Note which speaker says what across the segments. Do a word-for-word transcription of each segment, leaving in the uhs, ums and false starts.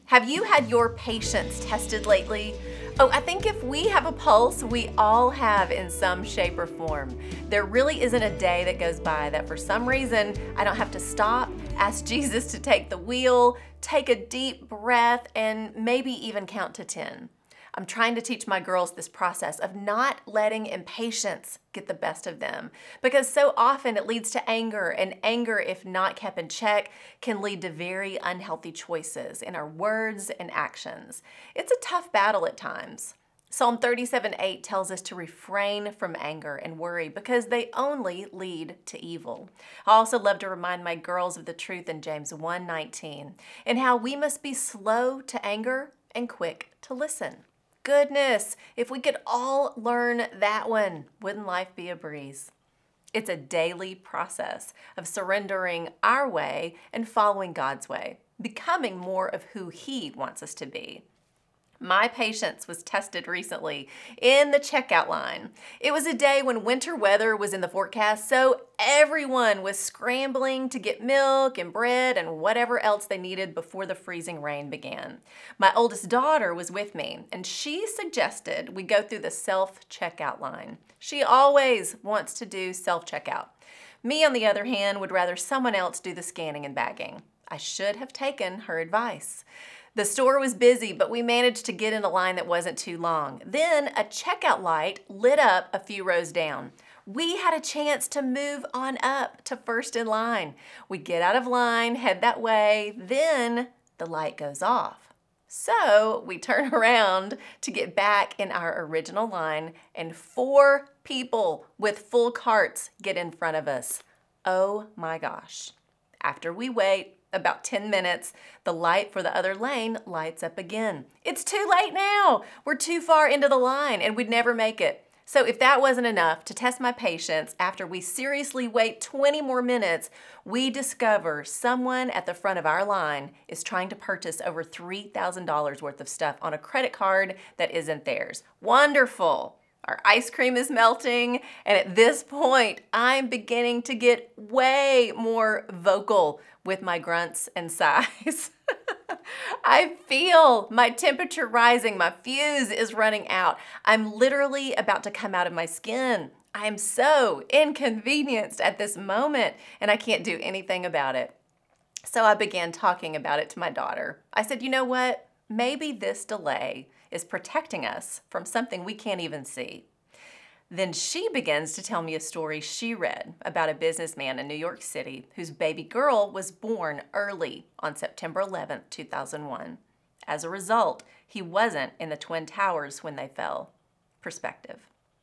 Speaker 1: Have you had your patience tested lately? Oh, I think if we have a pulse, we all have in some shape or form. There really isn't a day that goes by that for some reason I don't have to stop, ask Jesus to take the wheel, take a deep breath, and maybe even count to ten. I'm trying to teach my girls this process of not letting impatience get the best of them, because so often it leads to anger, and anger, if not kept in check, can lead to very unhealthy choices in our words and actions. It's a tough battle at times. Psalm thirty-seven eight tells us to refrain from anger and worry because they only lead to evil. I also love to remind my girls of the truth in James one nineteen and how we must be slow to anger and quick to listen. Goodness, if we could all learn that one, wouldn't life be a breeze? It's a daily process of surrendering our way and following God's way, becoming more of who He wants us to be. My patience was tested recently in the checkout line. It was a day when winter weather was in the forecast, so everyone was scrambling to get milk and bread and whatever else they needed before the freezing rain began. My oldest daughter was with me, and she suggested we go through the self-checkout line. She always wants to do self-checkout. Me, on the other hand, would rather someone else do the scanning and bagging. I should have taken her advice. The store was busy, but we managed to get in a line that wasn't too long. Then a checkout light lit up a few rows down. We had a chance to move on up to first in line. We get out of line, head that way, then the light goes off. So we turn around to get back in our original line, and four people with full carts get in front of us. Oh my gosh. After we wait about ten minutes, the light for the other lane lights up again. It's too late now. We're too far into the line and we'd never make it. So if that wasn't enough to test my patience, after we seriously wait twenty more minutes, we discover someone at the front of our line is trying to purchase over three thousand dollars worth of stuff on a credit card that isn't theirs. Wonderful. Our ice cream is melting, and at this point, I'm beginning to get way more vocal with my grunts and sighs. I feel my temperature rising, my fuse is running out. I'm literally about to come out of my skin. I am so inconvenienced at this moment, and I can't do anything about it. So I began talking about it to my daughter. I said, you know what? Maybe this delay is protecting us from something we can't even see. Then she begins to tell me a story she read about a businessman in New York City whose baby girl was born early on September eleventh, two thousand one. As a result, he wasn't in the Twin Towers when they fell. Perspective.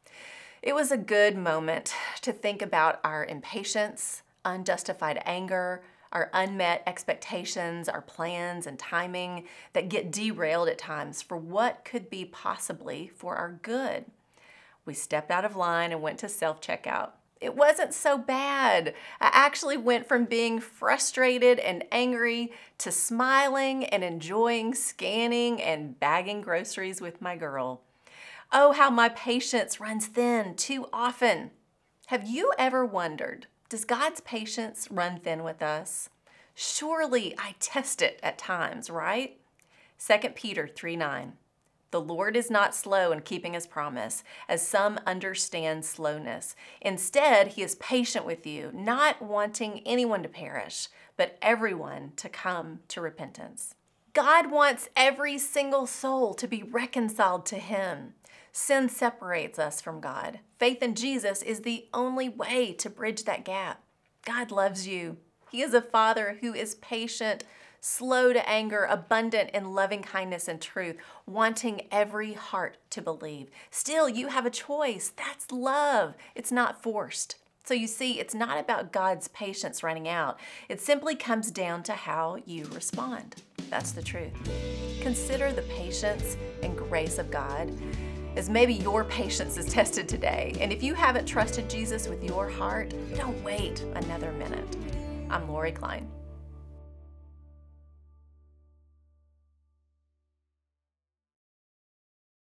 Speaker 1: It was a good moment to think about our impatience, unjustified anger, our unmet expectations, our plans and timing that get derailed at times for what could be possibly for our good. We stepped out of line and went to self-checkout. It wasn't so bad. I actually went from being frustrated and angry to smiling and enjoying scanning and bagging groceries with my girl. Oh, how my patience runs thin too often. Have you ever wondered, does God's patience run thin with us? Surely I test it at times, right? Second Peter three nine. The Lord is not slow in keeping His promise, as some understand slowness. Instead, He is patient with you, not wanting anyone to perish, but everyone to come to repentance. God wants every single soul to be reconciled to Him. Sin separates us from God. Faith in Jesus is the only way to bridge that gap. God loves you. He is a Father who is patient, slow to anger, abundant in loving kindness and truth, wanting every heart to believe. Still, you have a choice. That's love. It's not forced. So you see, it's not about God's patience running out. It simply comes down to how you respond. That's the truth. Consider the patience and grace of God as maybe your patience is tested today. And if you haven't trusted Jesus with your heart, don't wait another minute. I'm Lori Klein.